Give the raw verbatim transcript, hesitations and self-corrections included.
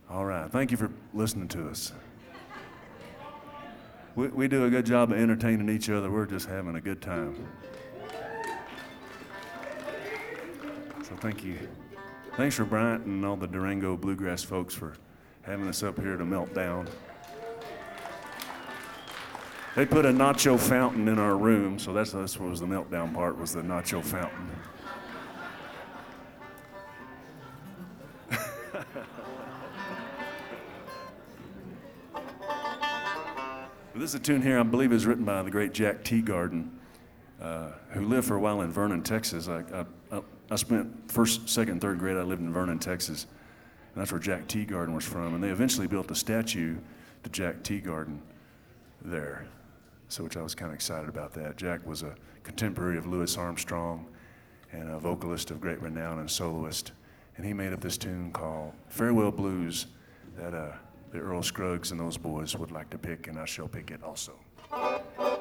All right. Thank you for listening to us. We, we do a good job of entertaining each other. We're just having a good time. So thank you. Thanks for Bryant and all the Durango Bluegrass folks for having us up here to melt down. They put a nacho fountain in our room, so that's, that's what was the meltdown part, was the nacho fountain. This is a tune here I believe is written by the great Jack Teagarden, uh, who lived for a while in Vernon, Texas. I, I, I spent first, second, third grade, I lived in Vernon, Texas, and that's where Jack Teagarden was from. And they eventually built a statue to Jack Teagarden there, so which I was kind of excited about that. Jack was a contemporary of Louis Armstrong and a vocalist of great renown and soloist, and he made up this tune called Farewell Blues that uh, the Earl Scruggs and those boys would like to pick, and I shall pick it also.